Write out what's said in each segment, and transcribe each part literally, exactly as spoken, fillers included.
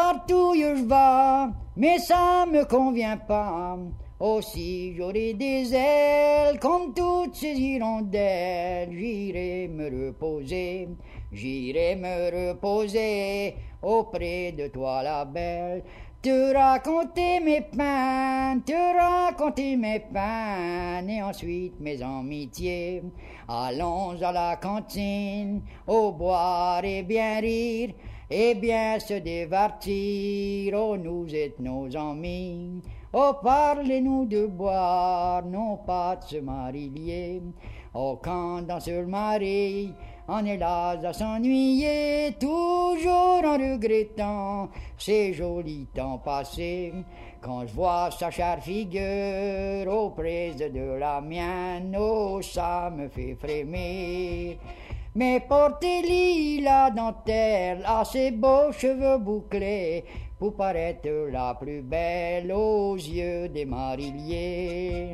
partout où je vais, mais ça me convient pas. Aussi j'aurai des ailes comme toutes ces hirondelles. J'irai me reposer, j'irai me reposer auprès de toi la belle. Te raconter mes peines, te raconter mes peines, et ensuite mes amitiés. Allons à la cantine, au boire et bien rire, et bien se divertir. Oh, nous êtes nos amis. Oh, parlez-nous de boire, non pas de se marier. Oh, quand dans ce mari, on est là à s'ennuyer, toujours en regrettant ces jolis temps passés. Quand je vois sa chère figure auprès de la mienne, oh, ça me fait frémir. Mais portez-lui la dentelle à ses beaux cheveux bouclés pour paraître la plus belle aux yeux des mariliers.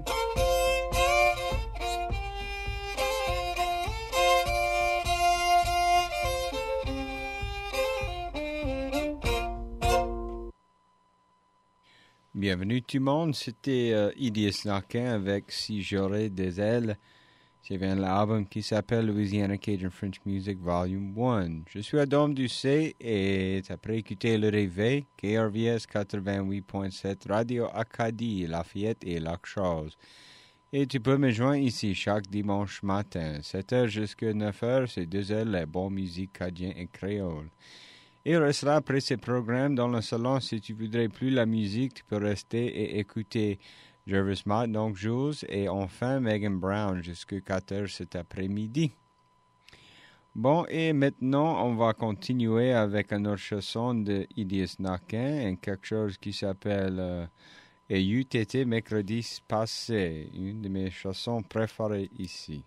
Bienvenue tout le monde, c'était euh, Idiot Knockin avec Si j'aurais des ailes. C'est bien l'album qui s'appelle Louisiana Cajun French Music Volume un. Je suis Adam Doucet et après écouter le réveil, K R V S quatre-vingt-huit point sept, Radio Acadie, Lafayette et Lac-Charles. Et tu peux me joindre ici chaque dimanche matin, sept heures jusqu'à neuf heures, c'est deux heures la bonne musique cadienne et créole. Il restera après ce programme dans le salon. Si tu voudrais plus la musique, tu peux rester et écouter Jervis Mott, donc Jules, et enfin Megan Brown jusqu'à quatre heures cet après-midi. Bon, et maintenant, on va continuer avec une autre chanson de Idiot Knockin, et quelque chose qui s'appelle euh, Et U T T mercredi passé, une de mes chansons préférées ici.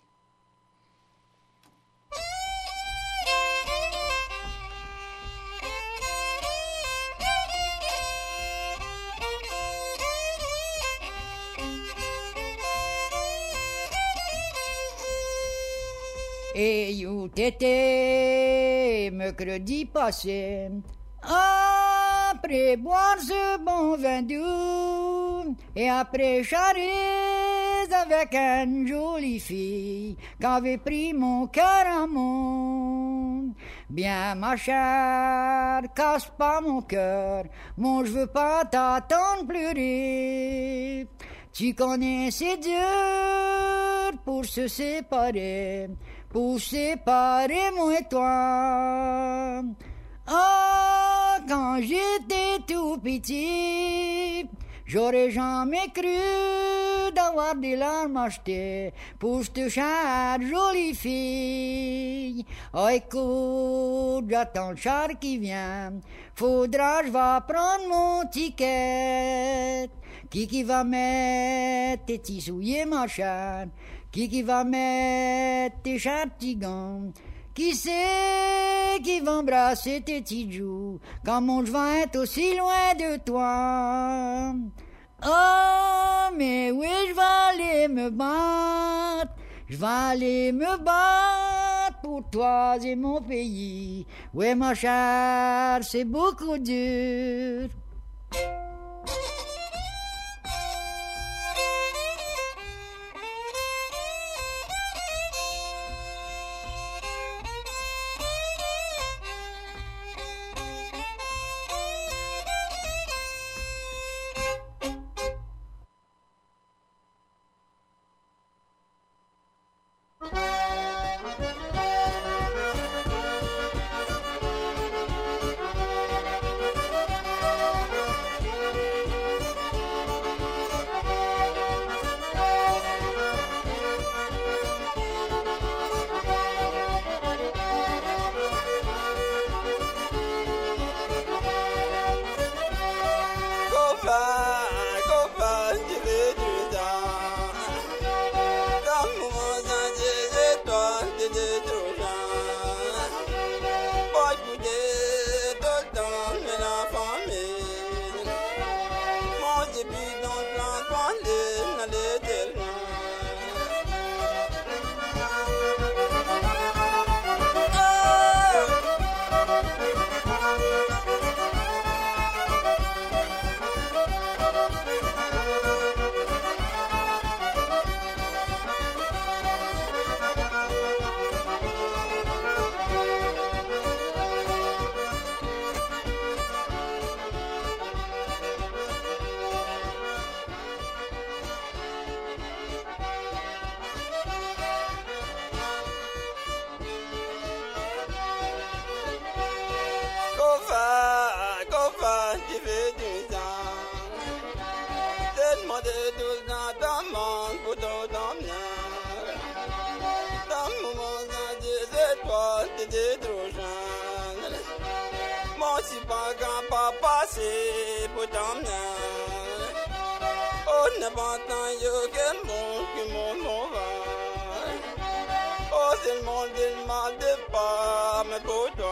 Et où t'étais mercredi passé, après boire ce bon vin doux, et après charrer avec une jolie fille qu'avait pris mon cœur en monde. Bien ma chère, casse pas mon cœur, moi je veux pas t'attendre pleurer. Tu connais c'est dur pour se séparer, pour séparer moi et toi. Ah, quand j'étais tout petit, j'aurais jamais cru d'avoir des larmes achetées pour cette chère jolie fille. Oh, écoute, j'attends le char qui vient, faudra je vais prendre mon ticket. Qui qui va mettre tes petits souliers, ma chère? Qui qui va mettre tes chers petits gants? Qui c'est qui va embrasser tes petits joues quand mon je vais être aussi loin de toi? Oh, mais oui, je vais aller me battre, je vais aller me battre pour toi et mon pays. Oui, ma chère, c'est beaucoup dur. bouton d'emmener. Dans mon monde, des étoiles, des hydrogènes. Moi, si pas grand pas passé pour t'emmener. Oh, n'est pas tant yo que monde qui monde m'en va. Oh, c'est le monde, il m'a de pas, mais pour toi.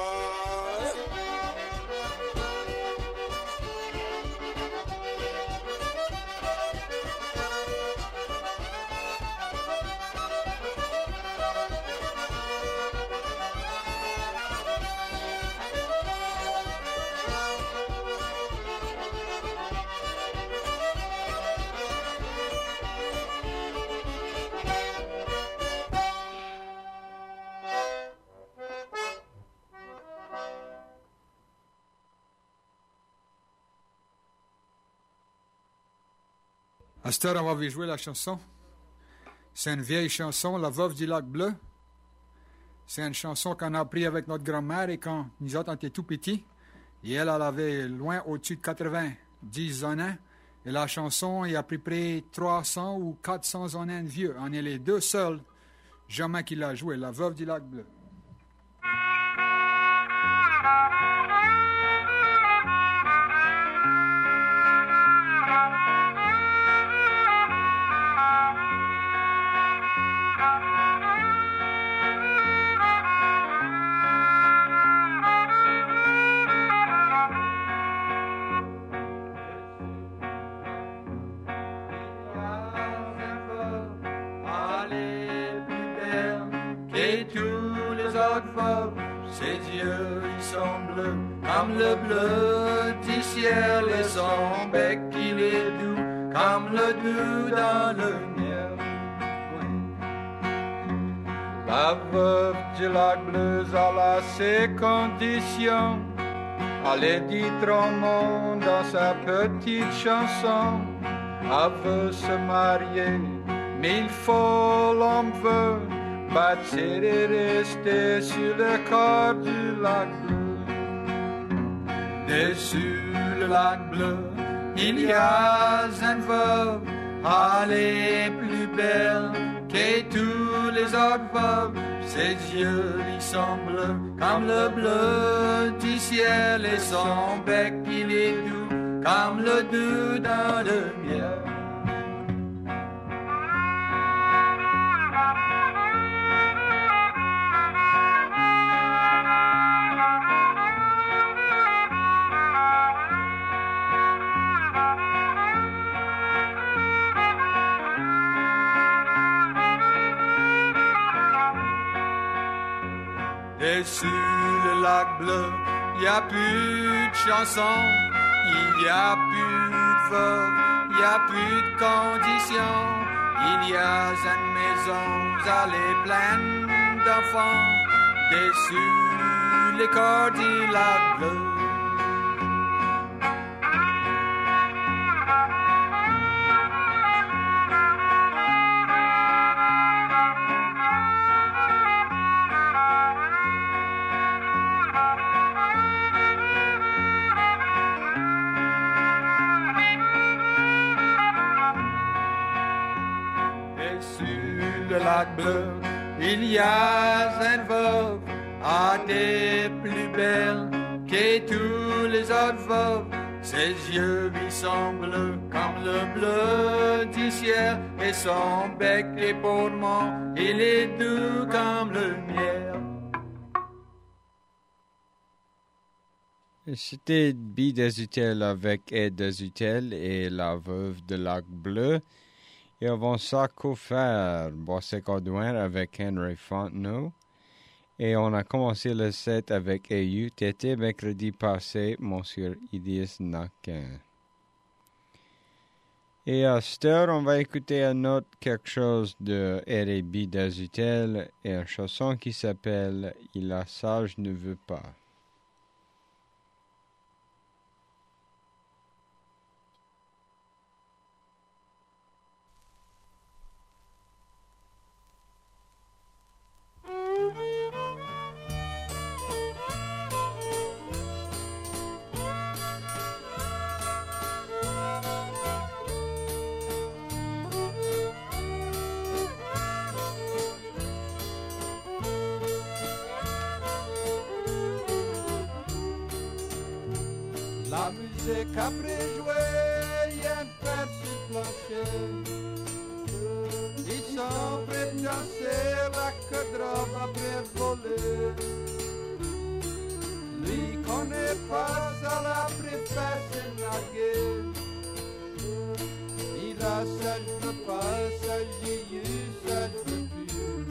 À cette heure, on va jouer la chanson. C'est une vieille chanson, La Veuve du Lac Bleu. C'est une chanson qu'on a appris avec notre grand-mère et quand nous autres, on était tout petits. Et elle, elle avait loin au-dessus de quatre-vingt-dix ans. Et la chanson est à peu près trois cents ou quatre cents ans de vieux. On est les deux seuls jamais qui l'a joué, La Veuve du Lac Bleu. Ses yeux, ils sont bleus comme le bleu du ciel et son bec, il est doux comme le doux dans le miel. La veuve du lac bleu a ses conditions. Elle est dit au monde dans sa petite chanson. Elle veut se marier, mais il faut l'homme veut bâtir et rester sur le corps du lac bleu. Dessus le lac bleu, il y a une veuve, elle est plus belle que tous les autres veuves. Ses yeux, ils sont bleus comme le bleu du ciel et son bec, il est doux comme le doux dans le miel. Dessus le lac bleu, il n'y a plus de chansons, il n'y a plus de veuves, il n'y a plus de conditions. Il y a une maison, elle est pleine d'enfants, dessus les corps du lac bleu. Lac bleu, il y a une veuve, à des plus belles que tous les autres veuves. Ses yeux, ils sont bleus comme le bleu du ciel et son bec est pourment, il est doux comme le miel. C'était Bi Desutel avec Ed Desutel et La Veuve de Lac Bleu. Et avant ça, qu'au faire? Boissé Cordouin avec Henry Fontenot. Et on a commencé le set avec A U T T mercredi passé, Monsieur Idias Naquin. Et à cette heure, on va écouter un autre quelque chose de R et B Desutel et une chanson qui s'appelle Il a sage ne veut pas. c'est qu'après jouer, y'a une fête sur le plancher. Ils sont prêts de danser la queue drôle après voler. Lui connaît pas ça, la préfère c'est narguer. Il a ça, je veux pas, ça j'ai eu, ça je veux plus.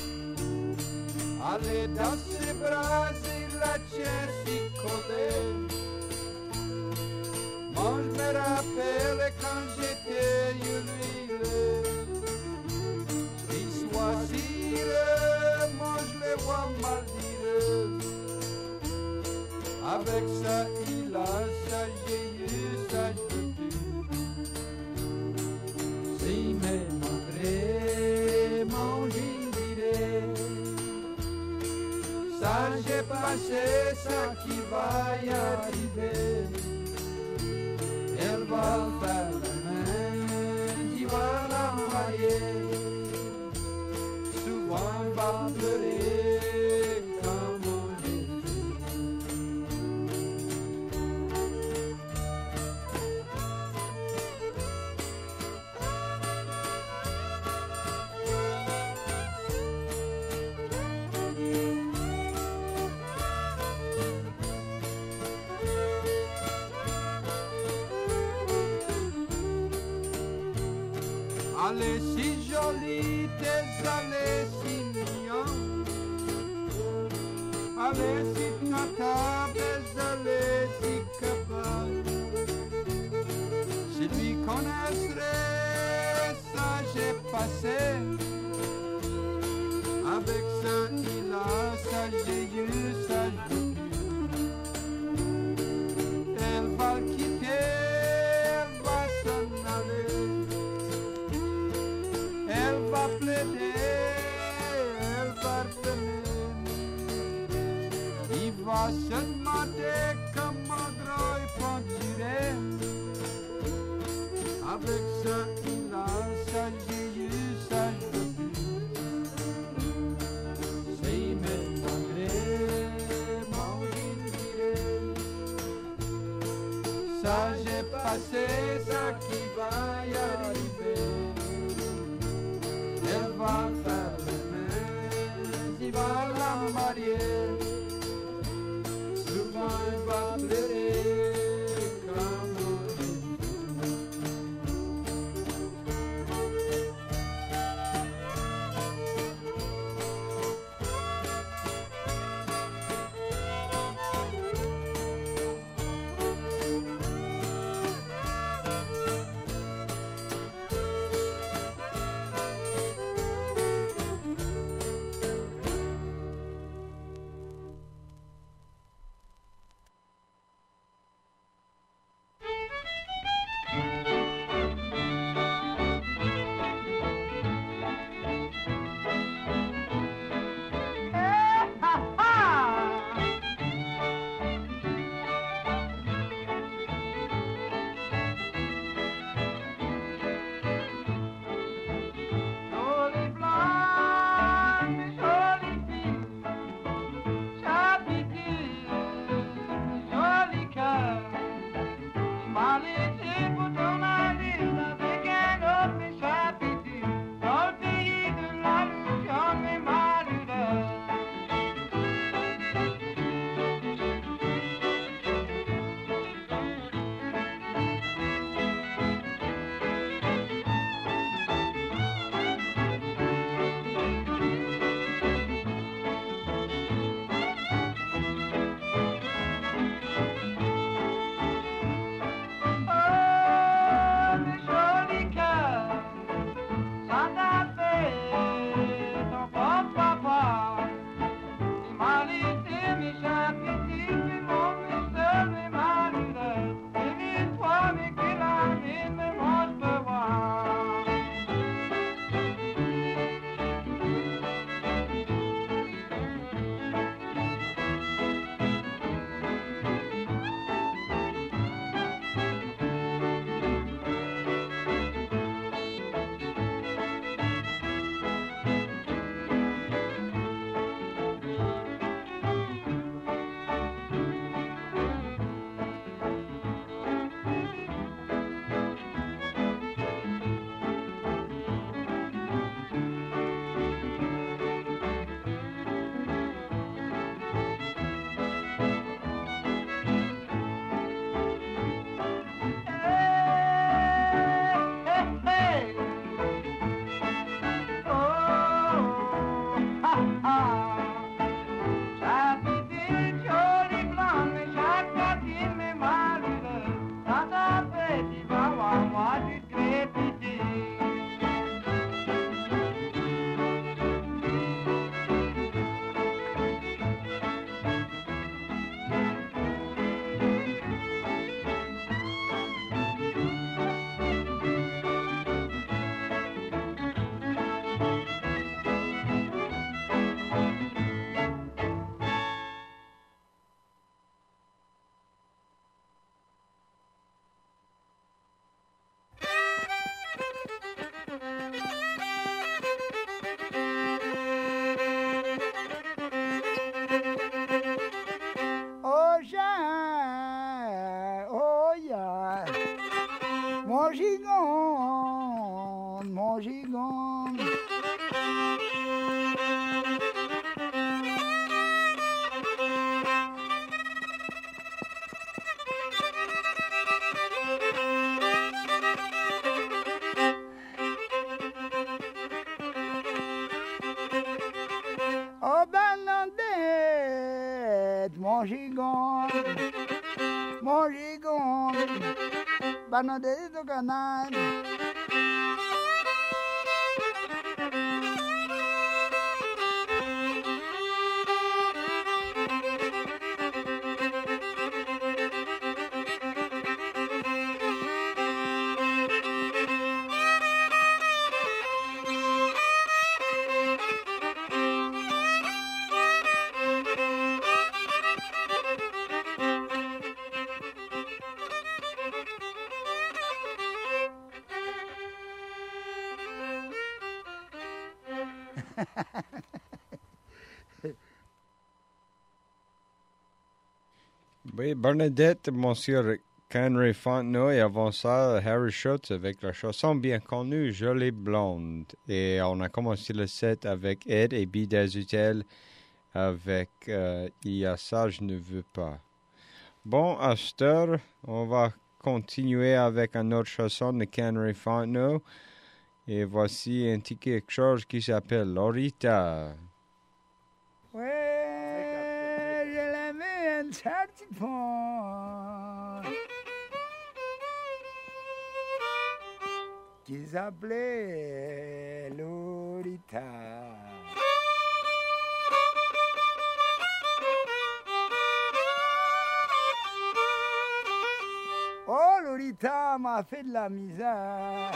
Allez dans ses bras, il la tient si collée. Moi je me rappelle quand j'étais huilé. Il choisir, moi je les vois mal dire. Avec ça il a, ça j'ai eu, ça je veux plus. Si me montrer mon gilet, ça j'ai passé, ça qui va y arriver. Elle va faire la main, qui va la marier. Souvent elle va pleurer comme on est. Allez si jolie, tes allées si mignonnes. Allez si notable, tes allées si capables. Si lui connaisserait, ça j'ai passé. Avec ça il a, ça j'ai eu, ça j'ai eu. Elle va le quitter, elle va s'en aller. Elle va plaider, elle va revenir. Il va se demander comment gros il peut tirer. Avec ça il a, ça j'ai eu, ça je veux plus. Si me montrer mon gilet, ça j'ai passé, ça qui va y arriver. Elle va faire les mains, il va la marier. Souvent elle va pleurer comme on est. gigon. Oh Bernadette, mon gigon, mon gigon, Bernadette do canal. Oui, Bernadette, Monsieur Henry Fontenot et avant ça, Harry Schultz avec la chanson bien connue, Jolie Blonde. Et on a commencé le set avec Ed et Bill Desutel avec euh, Il y a ça, je ne veux pas. Bon, à cette heure, on va continuer avec une autre chanson de Henry Fontenot. Et voici un petit quelque chose qui s'appelle Lorita. Ouais, je l'aimais un petit peu. Qui s'appelait Lorita. Oh, Lorita m'a fait de la misère.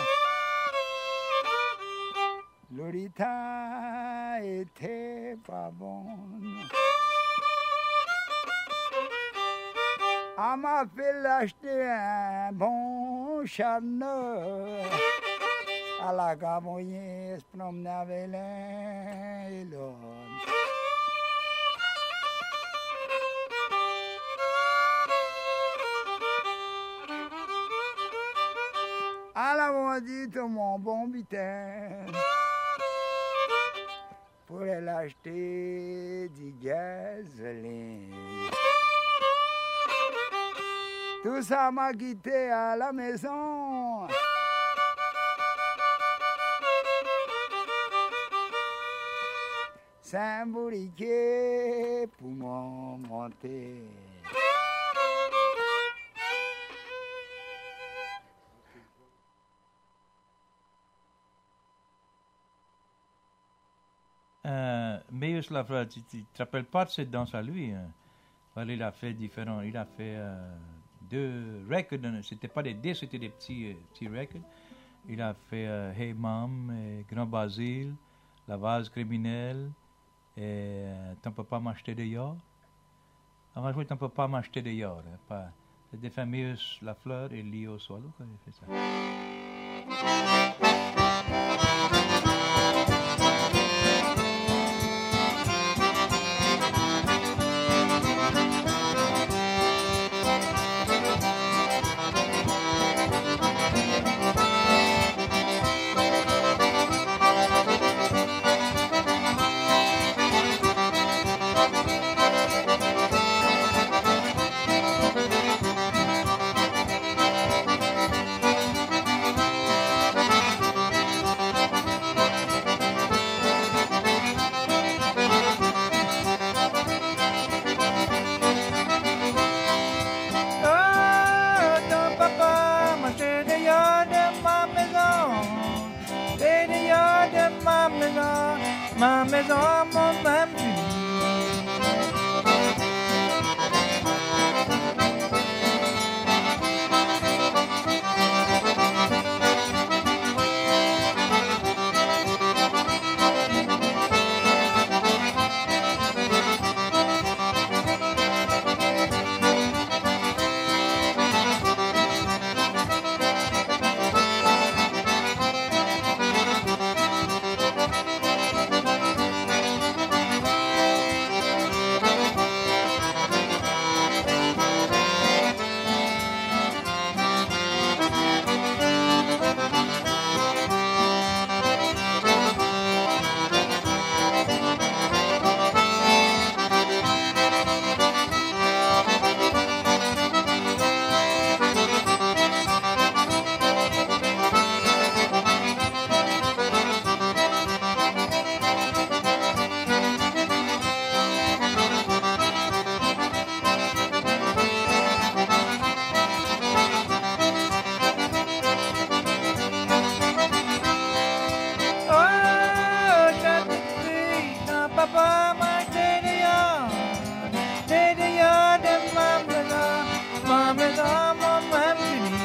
Lorita était pas bonne. Elle m'a fait l'acheter un bon charneux. À la gamoyée, se promenait avec l'un et l'autre. Elle m'a dit tout mon bon bitin. Pour aller acheter du gasoline. Tout ça m'a quitté à la maison. C'est un bourriquet pour m'en monter. Euh, Meus Lafleur, tu ne te rappelles pas de cette danse à lui, hein? Well, il a fait différents, il a fait euh, deux records, c'était pas des disques, c'était des petits, euh, petits records. Il a fait euh, Hey Mom, et Grand Basile, La Vase Criminelle, et euh, Ton Papa m'acheter dehors. On va jouer Ton Papa m'acheter dehors. Hein, pas, c'est des familles Lafleur et Lio Solo qui avaient fait ça. Ma maison, mon ami. papa, moi t'es dehors, t'es dehors de ma maison, ma maison, mon même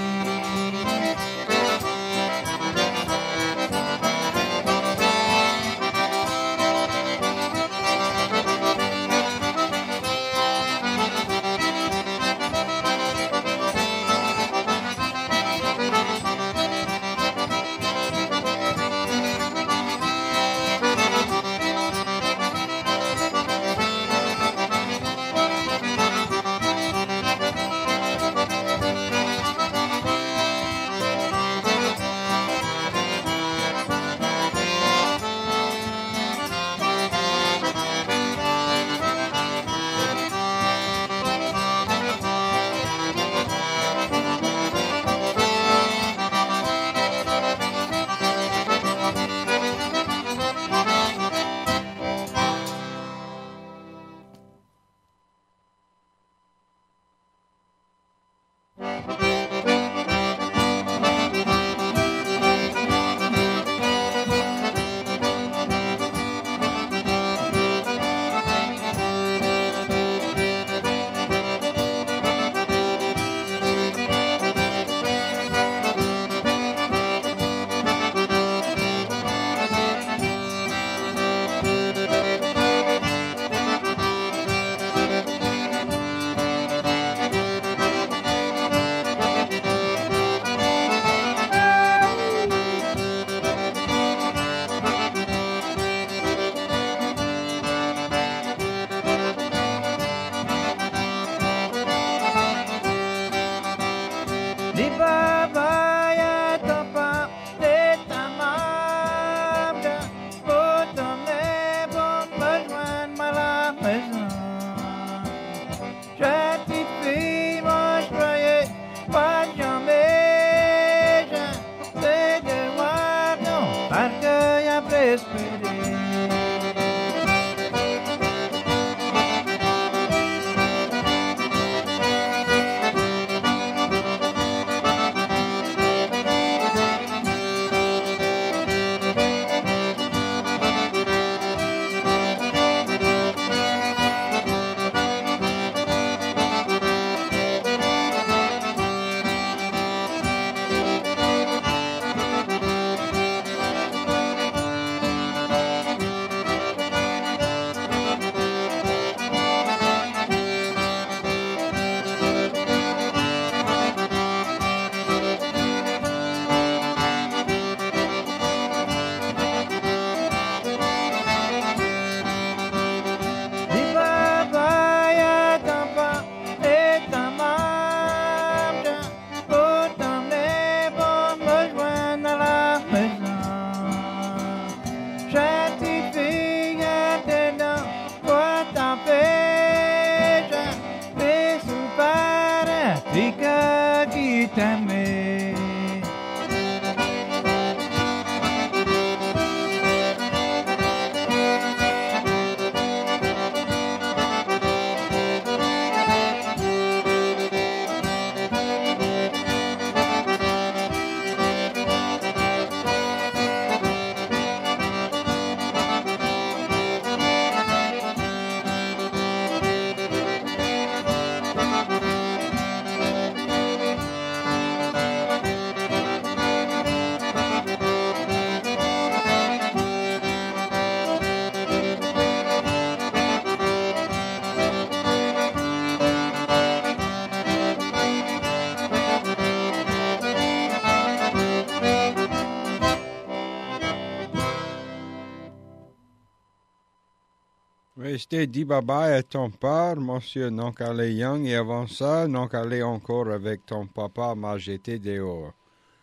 C'était Di Baba et ton père, monsieur Noncalé Young, et avant ça, Noncalé encore avec ton papa m'a jeté dehors.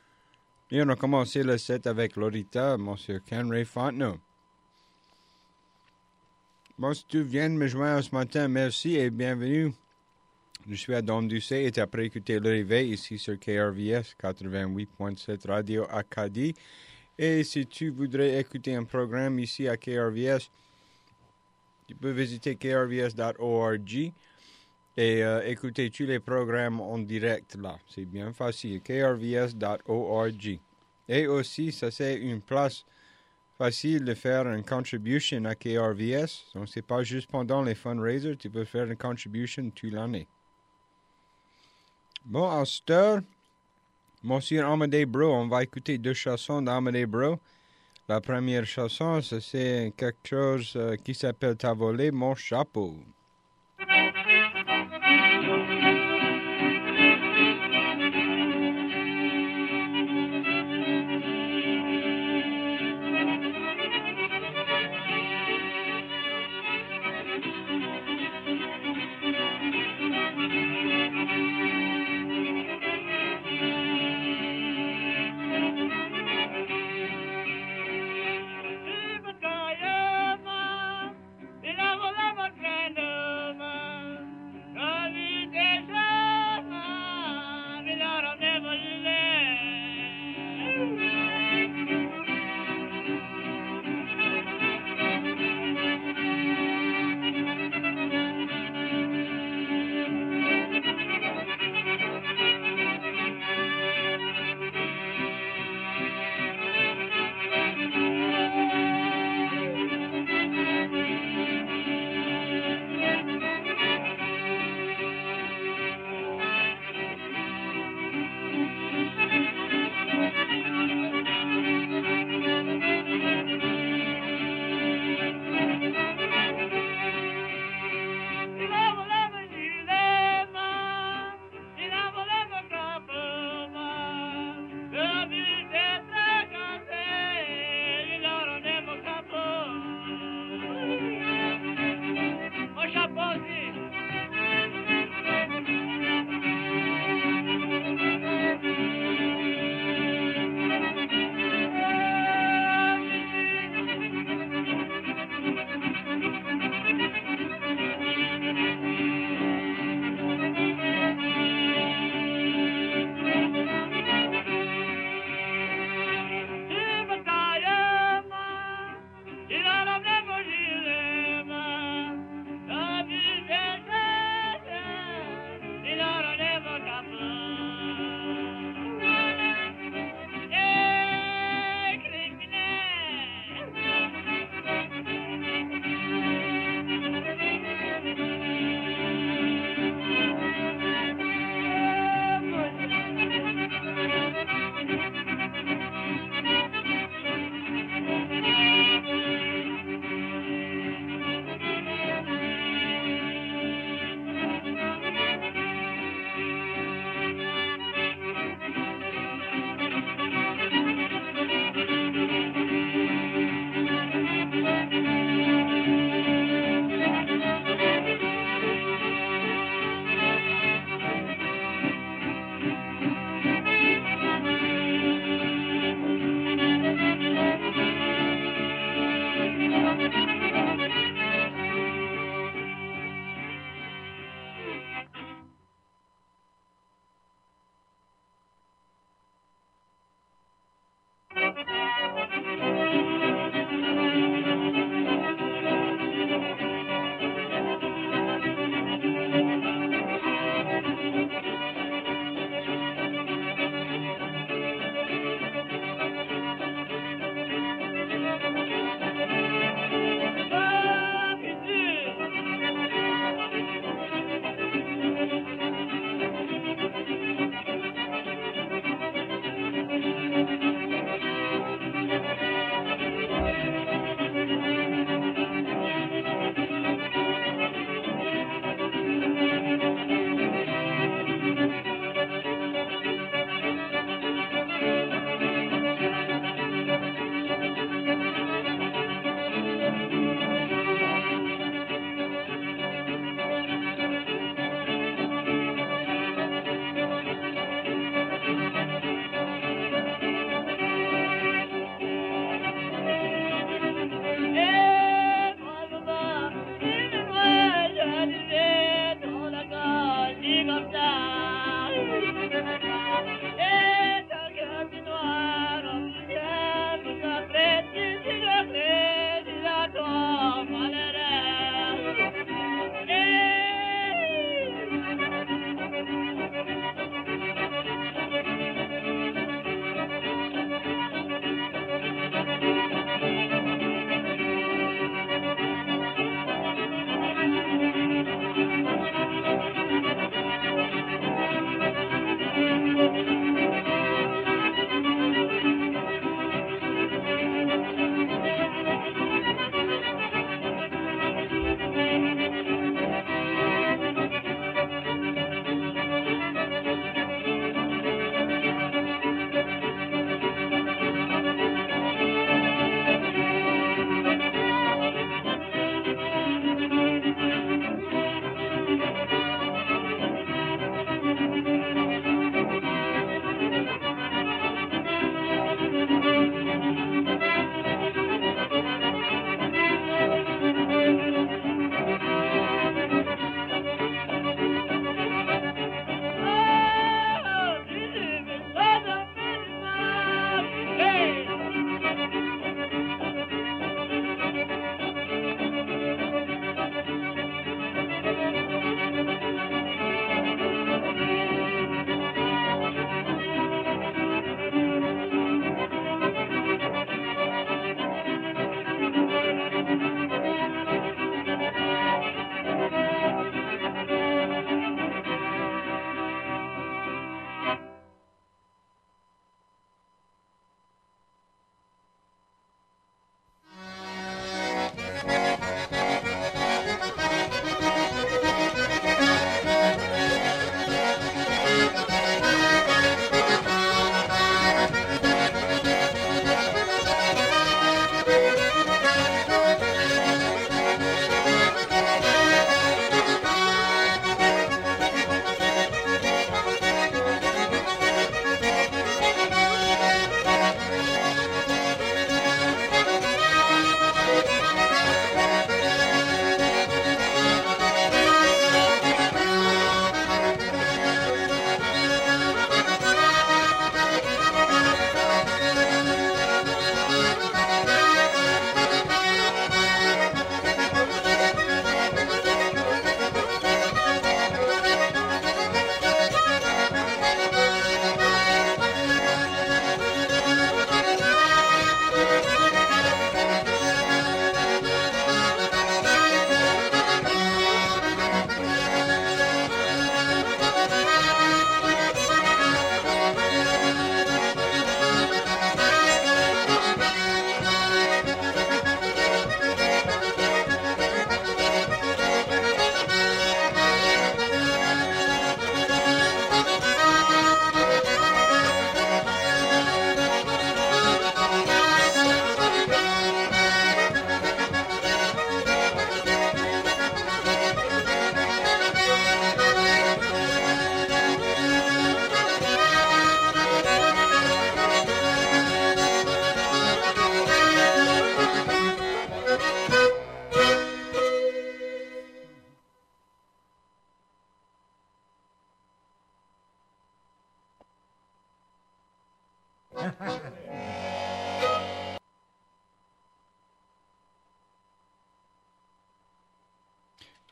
Et on a commencé le set avec Lorita, monsieur Kenray Fontenot. Bon, si tu viens de me joindre ce matin, merci et bienvenue. Je suis à Dom Ducé et tu as écouté Le Réveil ici sur K R V S quatre-vingt-huit point sept Radio Acadie. Et si tu voudrais écouter un programme ici à K R V S, tu peux visiter k r v s dot org et euh, écouter tous les programmes en direct là. C'est bien facile, k r v s dot org. Et aussi, ça c'est une place facile de faire une contribution à K R V S. Donc, c'est pas juste pendant les fundraisers, tu peux faire une contribution toute l'année. Bon, à cette heure, Monsieur Amadé Bro, on va écouter deux chansons d'Amadé Bro. La première chanson, c'est quelque chose euh, qui s'appelle « T'as volé mon chapeau ». Il a volé mon traîneau.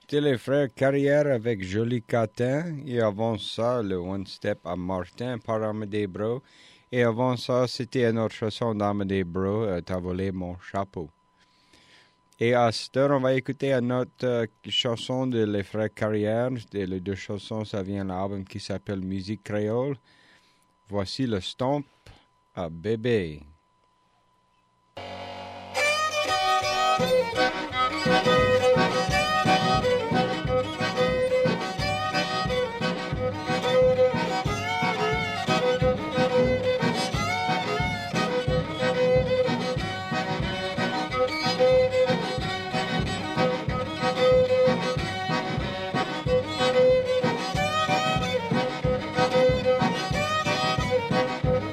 C'était les frères Carrière avec Joli Catin. Et avant ça, le One Step à Martin par Amédée Bro. Et avant ça, c'était une autre chanson d'Amédée Bro, euh, T'as volé mon chapeau. Et à cette heure, on va écouter une autre euh, chanson de les frères Carrière. Et les deux chansons, ça vient d'un album qui s'appelle Musique créole. Voici le Stomp à Bébé.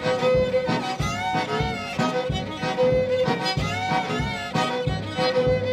Thank you.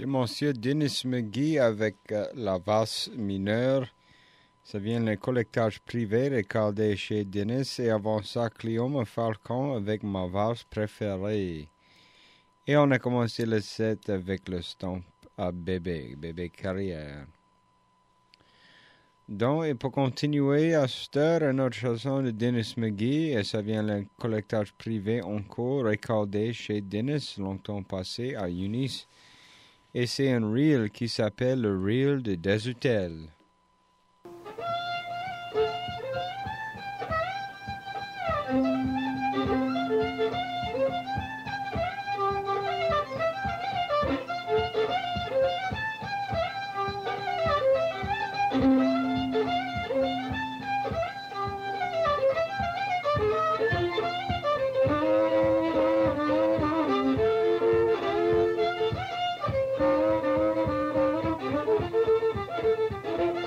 de monsieur Dennis McGee avec euh, la valse mineure. Ça vient le collectage privé recordé chez Dennis et avant ça, Cléome Falcon avec ma valse préférée. Et on a commencé le set avec le stomp à Bébé, Bébé Carrière. Donc, et pour continuer à cette heure, une autre chanson de Dennis McGee, et ça vient le collectage privé encore recordé chez Dennis longtemps passé à Eunice. Et c'est un reel qui s'appelle le reel de Desutel. Thank you.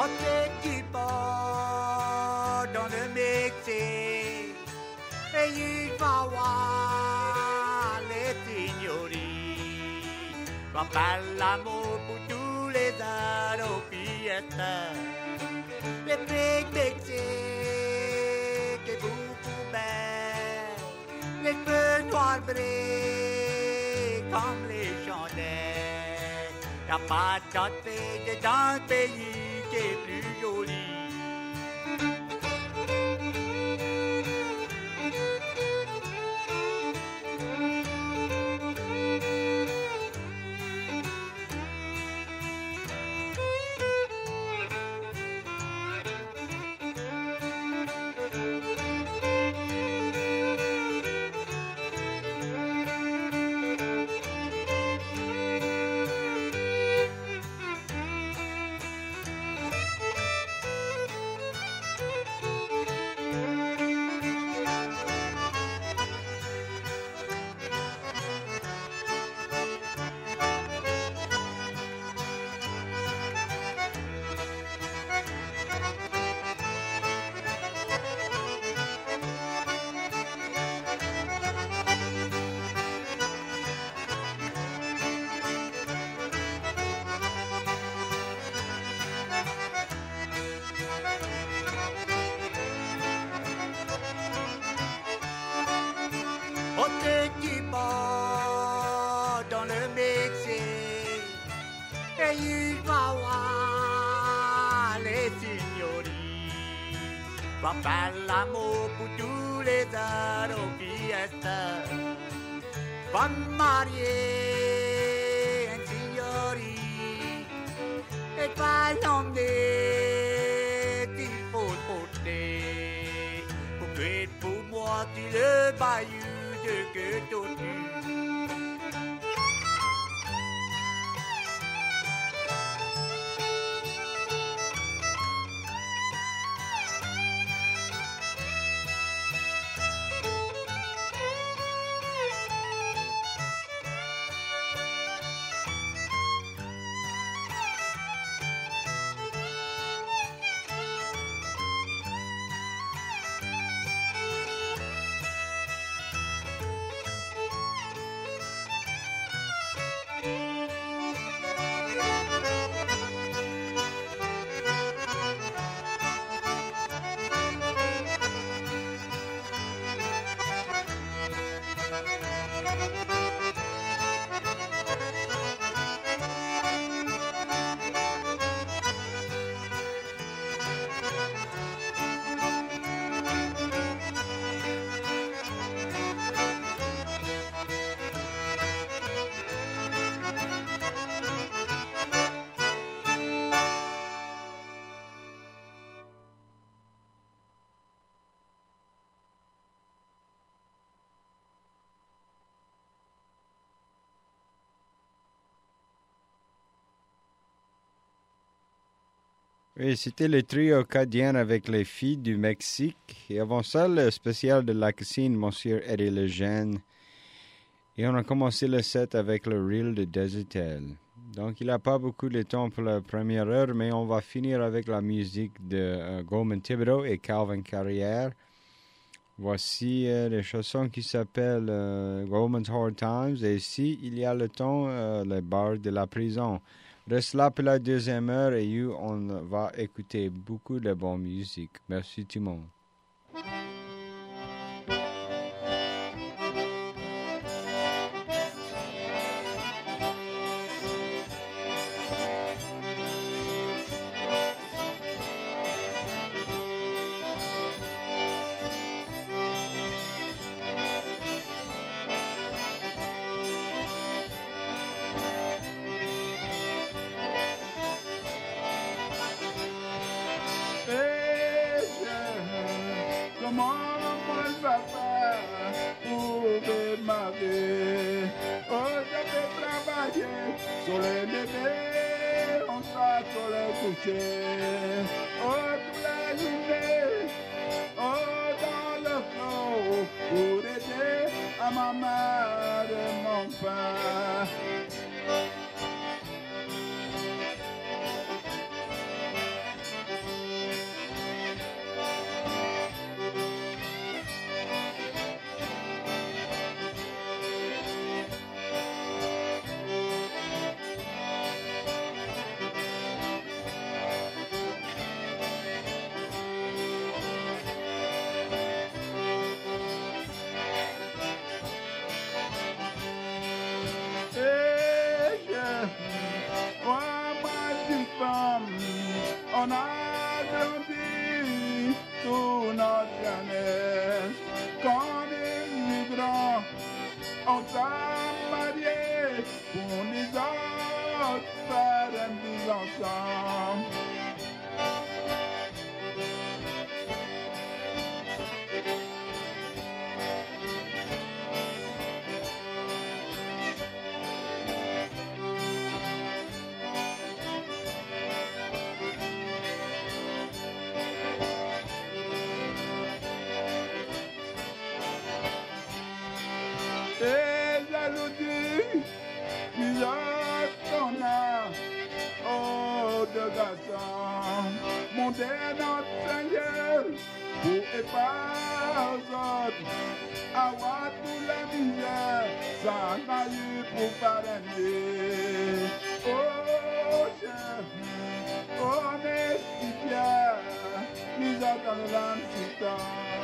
petit port dans le Mexique et il va voir les signories. Va faire l'amour pour tous les ados fiestas. Les briques Mexique est beaucoup belle. Les feux noirs brillent comme les chandelles. Y'a pas d'autre pays dans le pays qui est plus joli. Dans le Mexique et il va voir les signories. Va faire l'amour pour tous les ados fiestas. Va marier un signorie et va l'emmener qu'il faut porter pour que pour moi tu le bayou de que tortue. Oui, c'était le trio acadien avec les filles du Mexique. Et avant ça, le spécial de la cuisine, Monsieur Eddie Lejeune. Et on a commencé le set avec le reel de Desertel. Donc, il n'a pas beaucoup de temps pour la première heure, mais on va finir avec la musique de uh, Goldman Thibodeau et Calvin Carrière. Voici euh, les chansons qui s'appellent euh, Goldman's Hard Times. Et si il y a le temps, euh, les bars de la prison. Reste là pour la deuxième heure et on va écouter beaucoup de bonne musique. Merci tout le monde. ensemble, on a grandi toute notre jeunesse. Quand les migrants on t'a marié pour les autres faire un petit ensemble. Et jalousie, nous autres on a, oh deux garçons, monter notre Seigneur pour épargner aux autres, avoir toute la misère, sans maillot pour parrainer. Oh cher, on est si fiers, nous autres on l'aime si tard.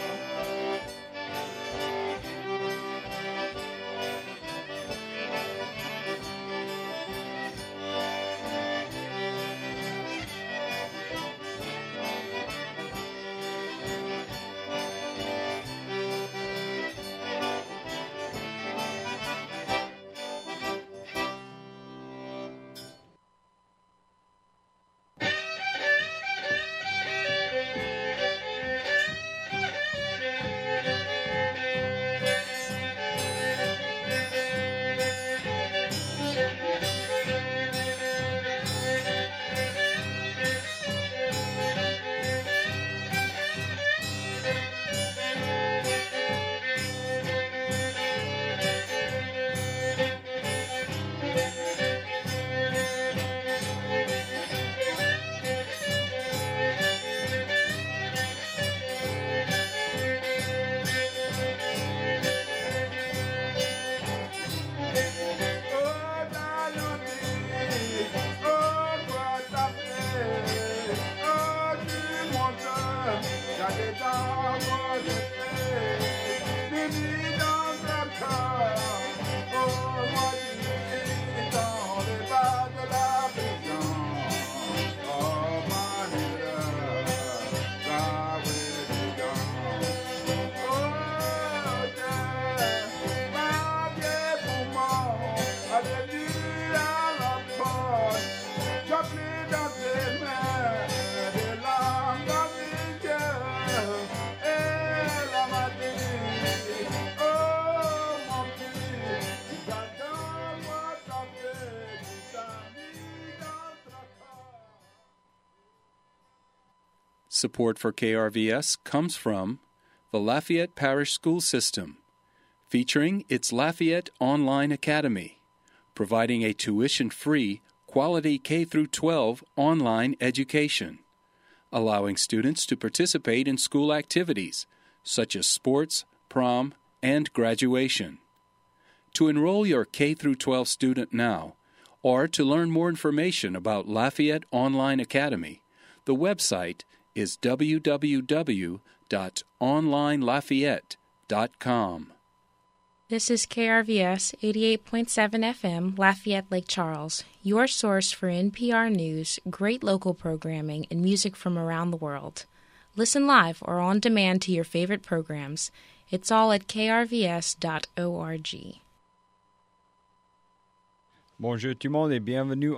Support for K R V S comes from the Lafayette Parish School System, featuring its Lafayette Online Academy, providing a tuition-free, quality K through twelve online education, allowing students to participate in school activities such as sports, prom, and graduation. To enroll your K through twelve student now, or to learn more information about Lafayette Online Academy, the website is w w w dot online lafayette dot com. This is K R V S eighty-eight point seven F M, Lafayette Lake Charles, your source for N P R news, great local programming, and music from around the world. Listen live or on demand to your favorite programs. It's all at k r v s dot org. Bonjour tout le monde et bienvenue